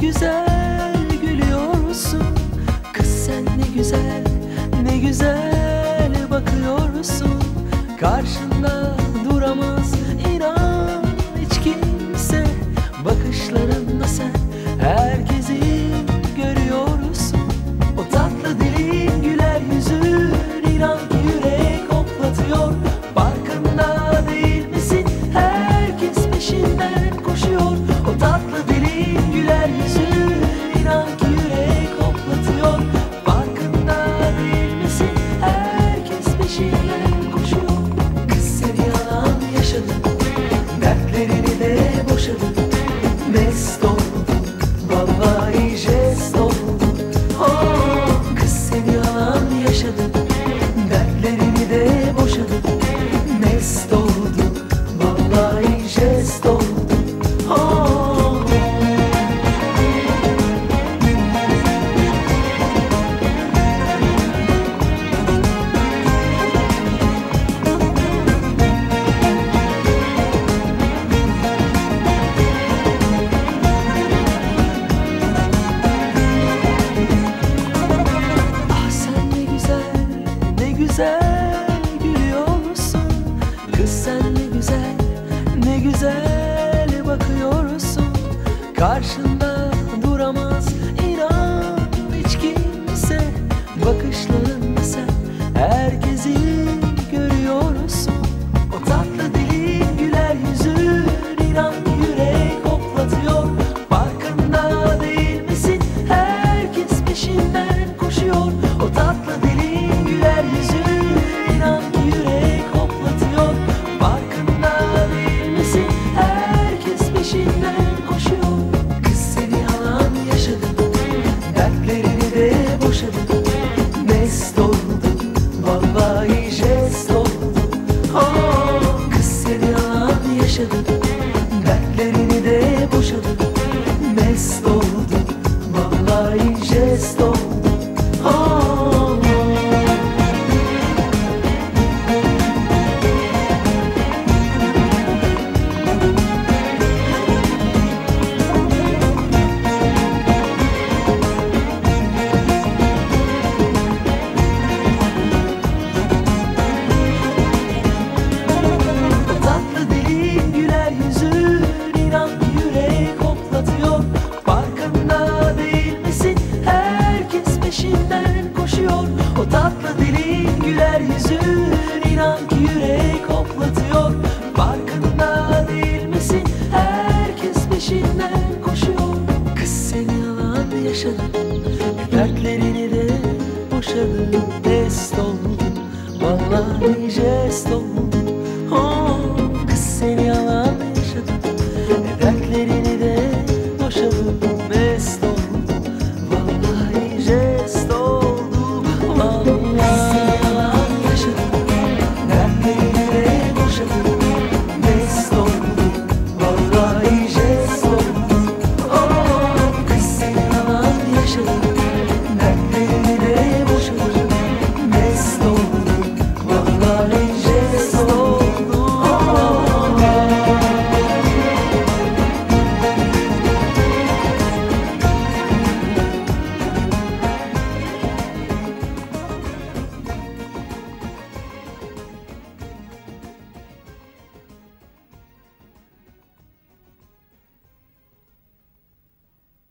güzel gülüyorsun. Kız sen ne güzel, ne güzel bakıyorsun. Karşında duramaz inan hiç kimse. Bakışlarınla sen herkesi görüyorsun. O tatlı dilin, güler yüzün, inan ki yürek hoplatıyor. Farkında değil misin? Herkes peşinden koşuyor. O tatlı dilin, güler yüzün, inan ki yürek hoplatıyor. Farkında değil misin? Herkes peşinden koşuyor. Kız seni yalan yaşadın, dertlerini de boşadın. Mest oldun, vallahi jest oldun. Oh, kız seni yalan yaşadın, dertlerini de boşadın. Mest oldun, vallahi jest oldun. Oh. Ah sen ne güzel, ne güzel gülüyorsun. Kız sen ne güzel, ne güzel bakıyorsun. Karşında duramaz inan hiç kimse. Bakışlarınla sen herkesi görüyorsun. O tatlı dilin, güler yüzün, inan ki yürek hoplatıyor. Farkında değil misin? Herkes peşinden koşuyor. O tatlı dilin, güler yüzün, inan ki yürek hoplatıyor. Farkında değil misin? Herkes peşinden koşuyor. Kız seni yalan yaşadın, dertlerini de boşadın. Mest oldun, vallahi jest oldun. Oh, kız seni yalan yaşadın, dertlerini de boşadın. Mest oldun, vallahi jest oldun. Oh. O tatlı dilin, güler yüzün, inan ki yürek hoplatıyor. Farkında değil misin? Herkes peşinden koşuyor. O tatlı dilin, güler yüzün, inan ki yürek hoplatıyor. Farkında değil misin? Herkes peşinden koşuyor. Kız seni yalan yaşadın, dertlerini de boşadın. Mest oldun, vallahi jest oldun.